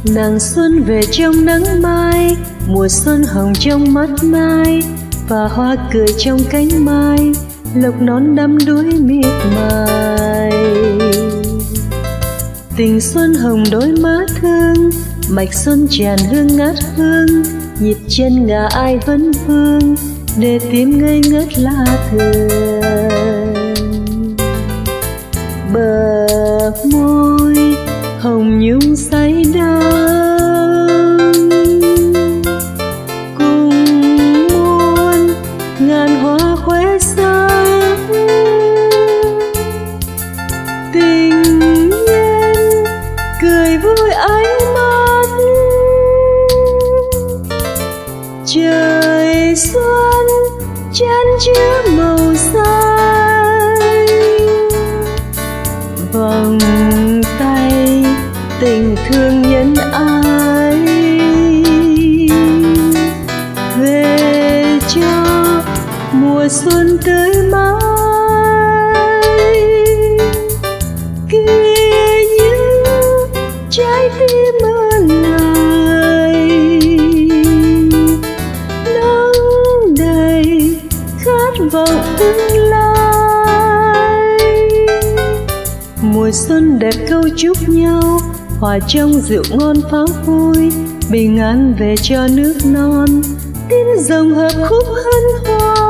Nàng xuân về trong nắng mai, mùa xuân hồng trong mắt mai, và hoa cười trong cánh mai, lộc non đắm đuối miệt mài. Tình xuân hồng đôi má thương, mạch xuân tràn hương ngát hương, nhịp chân ngả ai vẫn vương, để tim ngây ngất lạ thường. Bờ môi hồng nhung say đắm, cùng muôn ngàn hoa khoe sắc. Tình nhân cười vui ánh mắt, trời xuân chan chứa màu xanh. Vòng tay tình thương nhân ái, về cho mùa xuân tươi mãi. Kia như trái tim ơn lời, nắng đầy khát vọng tương lai. Mùa xuân đẹp câu chúc nhau, hòa trong rượu ngon pháo vui, bình an về cho nước non, tiếng rồng hợp khúc hân hoan.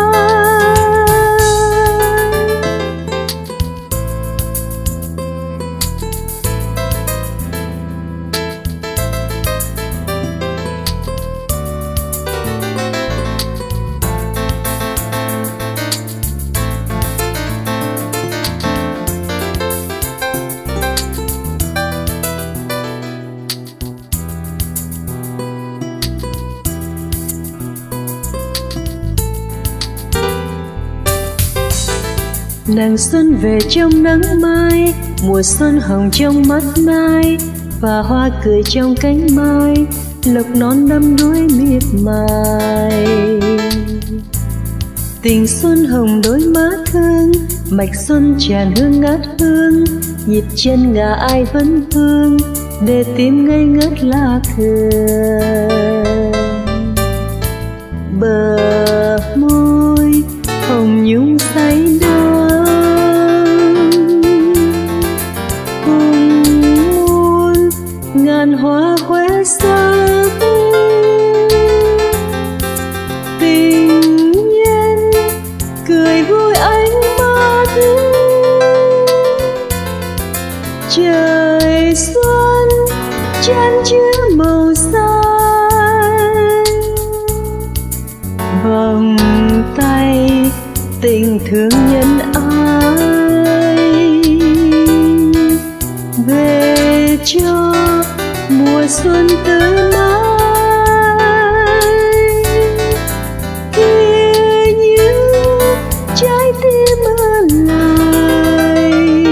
Nàng xuân về trong nắng mai, mùa xuân hồng trong mắt mai, và hoa cười trong cánh mai, lộc non đắm đuối miệt mài. Tình xuân hồng đôi má thương, mạch xuân tràn hương ngát hương, nhịp chân ngả ai vẫn vương, để tim ngây ngất lạ thường. Bờ môi hồng nhung say đắm, ngàn hoa khoe sắc. Tình nhân cười vui ánh mắt, trời xuân chan chứa màu xanh. Vòng tay tình thương nhân ái, về cho mùa xuân tươi mãi. Kia như trái tim ơn lời,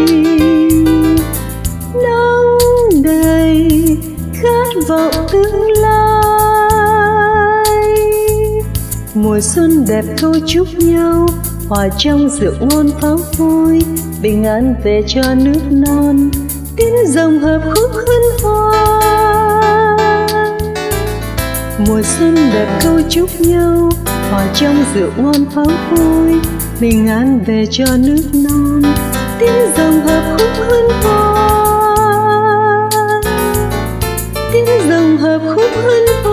nắng đầy khát vọng tương lai. Mùa xuân đẹp câu chúc nhau, hòa trong rượu ngon pháo vui, bình an về cho nước non, tiếng rồng hợp khúc hân hoan. Mùa xuân đẹp câu chúc nhau, hòa trong rượu ngon pháo vui, bình an về cho nước non, tiếng rồng hợp khúc hân hoan. Tiếng rồng hợp khúc hân hoan.